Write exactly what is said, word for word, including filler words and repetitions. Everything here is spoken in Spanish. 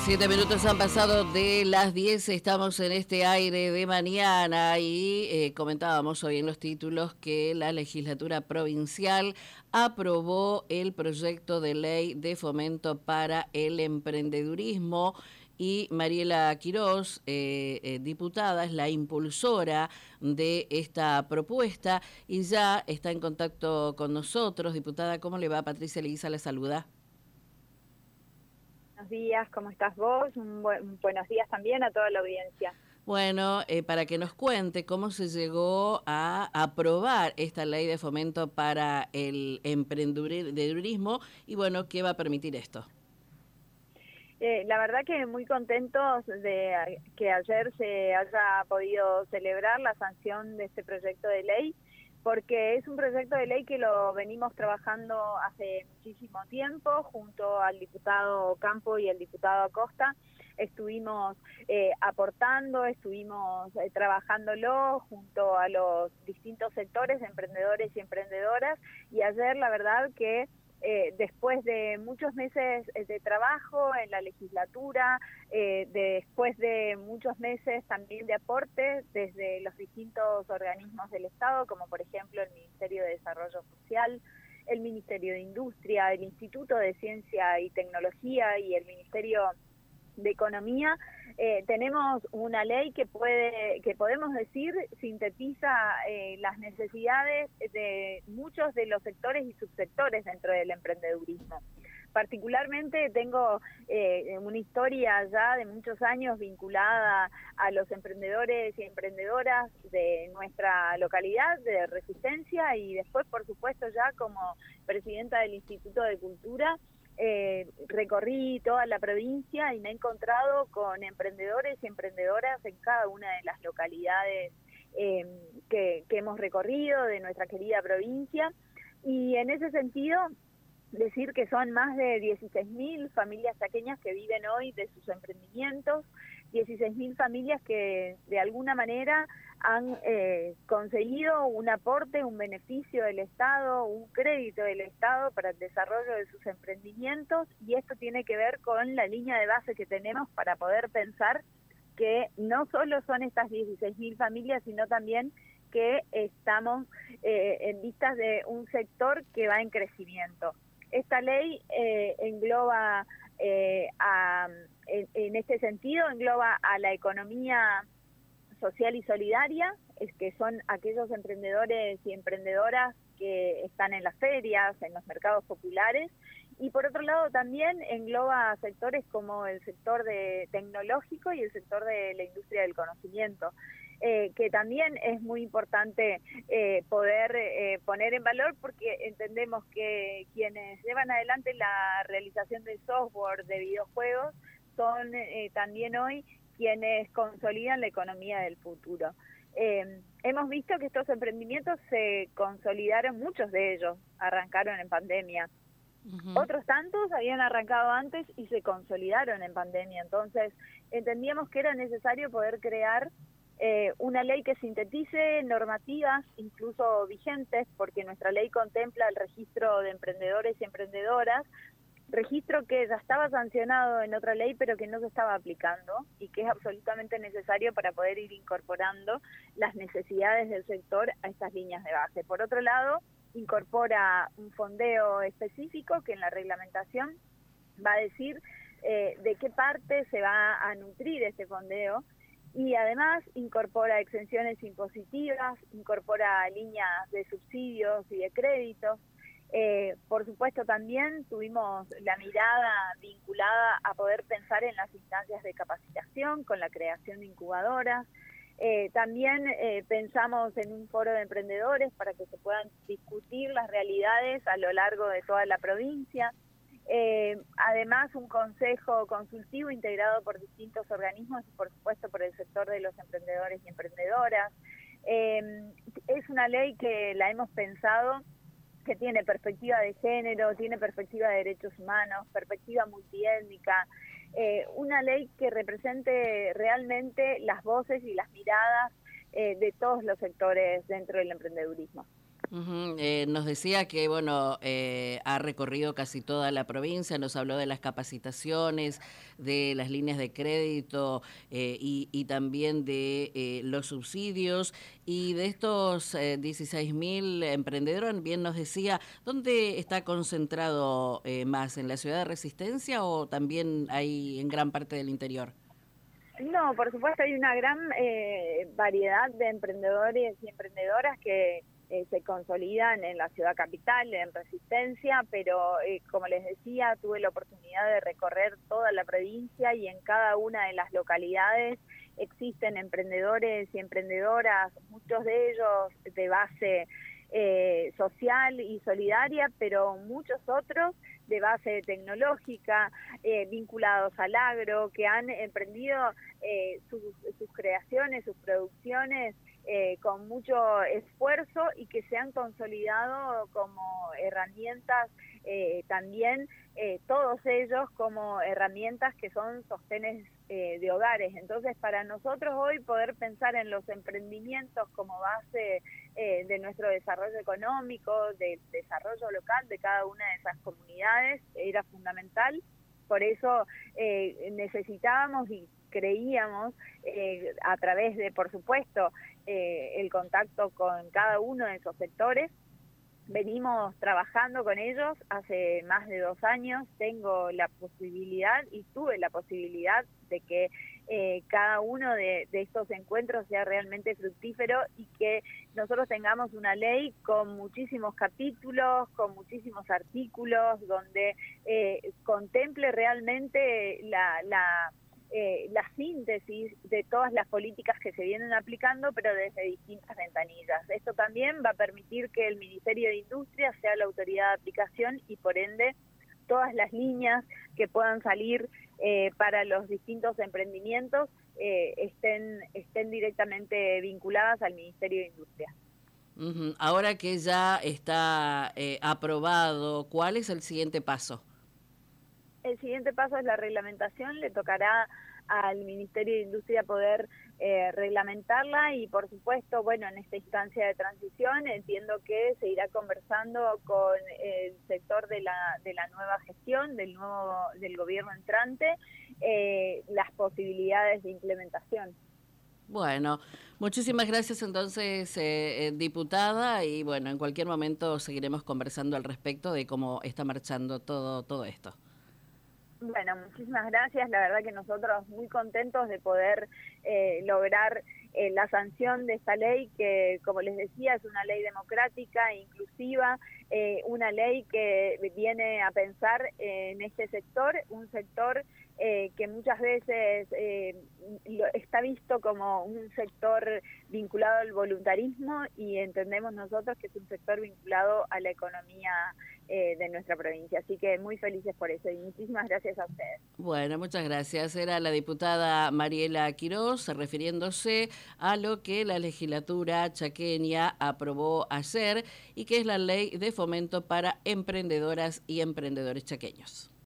Siete minutos han pasado de las diez, estamos en este aire de mañana y eh, comentábamos hoy en los títulos que la legislatura provincial aprobó el proyecto de ley de fomento para el emprendedurismo y Mariela Quirós, eh, eh, diputada, es la impulsora de esta propuesta y ya está en contacto con nosotros. Diputada, ¿cómo le va? Patricia Leguiza la saluda. Buenos días, ¿cómo estás vos? Un buen, buenos días también a toda la audiencia. Bueno, eh, para que nos cuente cómo se llegó a aprobar esta ley de fomento para el emprendedurismo y bueno, ¿qué va a permitir esto? Eh, la verdad que muy contentos de que ayer se haya podido celebrar la sanción de este proyecto de ley, porque es un proyecto de ley que lo venimos trabajando hace muchísimo tiempo junto al diputado Campo y el diputado Acosta. Estuvimos eh, aportando, estuvimos eh, trabajándolo junto a los distintos sectores de emprendedores y emprendedoras, y ayer la verdad que Eh, después de muchos meses de trabajo en la legislatura, eh, después de muchos meses también de aportes desde los distintos organismos del Estado, como por ejemplo el Ministerio de Desarrollo Social, el Ministerio de Industria, el Instituto de Ciencia y Tecnología y el Ministerio de Economía, eh, tenemos una ley que puede, que podemos decir, sintetiza eh, las necesidades de muchos de los sectores y subsectores dentro del emprendedurismo. Particularmente tengo eh, una historia ya de muchos años vinculada a los emprendedores y emprendedoras de nuestra localidad de Resistencia, y después, por supuesto, ya como presidenta del Instituto de Cultura, Eh, recorrí toda la provincia y me he encontrado con emprendedores y emprendedoras en cada una de las localidades eh, que, que hemos recorrido de nuestra querida provincia, y en ese sentido decir que son más de dieciséis mil familias chaqueñas que viven hoy de sus emprendimientos, dieciséis mil familias que de alguna manera han eh, conseguido un aporte, un beneficio del Estado, un crédito del Estado para el desarrollo de sus emprendimientos, y esto tiene que ver con la línea de base que tenemos para poder pensar que no solo son estas dieciséis mil familias, sino también que estamos eh, en vistas de un sector que va en crecimiento. Esta ley eh, engloba, eh, a, en, en este sentido, engloba a la economía social y solidaria, es que son aquellos emprendedores y emprendedoras que están en las ferias, en los mercados populares, y por otro lado también engloba sectores como el sector de tecnológico y el sector de la industria del conocimiento, eh, que también es muy importante eh, poder eh, poner en valor, porque entendemos que quienes llevan adelante la realización de software, de videojuegos, son eh, también hoy quienes consolidan la economía del futuro. Eh, hemos visto que estos emprendimientos se consolidaron, muchos de ellos arrancaron en pandemia. Uh-huh. Otros tantos habían arrancado antes y se consolidaron en pandemia. Entonces, entendíamos que era necesario poder crear eh, una ley que sintetice normativas, incluso vigentes, porque nuestra ley contempla el registro de emprendedores y emprendedoras, registro que ya estaba sancionado en otra ley pero que no se estaba aplicando, y que es absolutamente necesario para poder ir incorporando las necesidades del sector a estas líneas de base. Por otro lado, incorpora un fondeo específico que en la reglamentación va a decir eh, de qué parte se va a nutrir este fondeo, y además incorpora exenciones impositivas, incorpora líneas de subsidios y de créditos. Eh, por supuesto también tuvimos la mirada vinculada a poder pensar en las instancias de capacitación con la creación de incubadoras. Eh, también eh, pensamos en un foro de emprendedores para que se puedan discutir las realidades a lo largo de toda la provincia. Eh, además, un consejo consultivo integrado por distintos organismos y por supuesto por el sector de los emprendedores y emprendedoras. Eh, es una ley que la hemos pensado que tiene perspectiva de género, tiene perspectiva de derechos humanos, perspectiva multiétnica, eh, una ley que represente realmente las voces y las miradas eh, de todos los sectores dentro del emprendedurismo. Ujú. Eh, nos decía que, bueno, eh, ha recorrido casi toda la provincia, nos habló de las capacitaciones, de las líneas de crédito eh, y, y también de eh, los subsidios y de estos eh, dieciséis mil emprendedores, bien nos decía, ¿dónde está concentrado eh, más? ¿En la ciudad de Resistencia o también hay en gran parte del interior? No, por supuesto hay una gran eh, variedad de emprendedores y emprendedoras que eh, se consolidan en la ciudad capital, en Resistencia, pero eh, como les decía, tuve la oportunidad de recorrer toda la provincia y en cada una de las localidades existen emprendedores y emprendedoras, muchos de ellos de base eh, social y solidaria, pero muchos otros de base tecnológica, eh, vinculados al agro, que han emprendido eh, sus, sus creaciones, sus producciones eh, con mucho esfuerzo y que se han consolidado como herramientas eh, también, eh, todos ellos como herramientas que son sostenes eh, de hogares. Entonces, para nosotros hoy poder pensar en los emprendimientos como base eh, de nuestro desarrollo económico, del desarrollo local de cada una de esas comunidades, era fundamental. Por eso eh, necesitábamos y creíamos eh, a través de, por supuesto, eh, el contacto con cada uno de esos sectores. Venimos trabajando con ellos hace más de dos años, tengo la posibilidad y tuve la posibilidad de que eh, cada uno de, de estos encuentros sea realmente fructífero y que nosotros tengamos una ley con muchísimos capítulos, con muchísimos artículos, donde eh, contemple realmente la... la Eh, la síntesis de todas las políticas que se vienen aplicando, pero desde distintas ventanillas. Esto también va a permitir que el Ministerio de Industria sea la autoridad de aplicación y por ende todas las líneas que puedan salir eh, para los distintos emprendimientos eh, estén, estén directamente vinculadas al Ministerio de Industria. Uh-huh. Ahora que ya está eh, aprobado, ¿cuál es el siguiente paso? El siguiente paso es la reglamentación, le tocará al Ministerio de Industria poder eh, reglamentarla y por supuesto, bueno, en esta instancia de transición entiendo que se irá conversando con el sector de la, de la nueva gestión, del nuevo del gobierno entrante, eh, las posibilidades de implementación. Bueno, muchísimas gracias entonces, eh, eh, diputada, y bueno, en cualquier momento seguiremos conversando al respecto de cómo está marchando todo, todo esto. Bueno, muchísimas gracias. La verdad que nosotros muy contentos de poder eh, lograr eh, la sanción de esta ley que, como les decía, es una ley democrática e inclusiva, eh, una ley que viene a pensar en este sector, un sector eh, que muchas veces eh, lo, está visto como un sector vinculado al voluntarismo y entendemos nosotros que es un sector vinculado a la economía eh, de nuestra provincia. Así que muy felices por eso y muchísimas gracias a ustedes. Bueno, muchas gracias. Era la diputada Mariela Quirós refiriéndose a lo que la legislatura chaqueña aprobó ayer y que es la ley de fomento para emprendedoras y emprendedores chaqueños.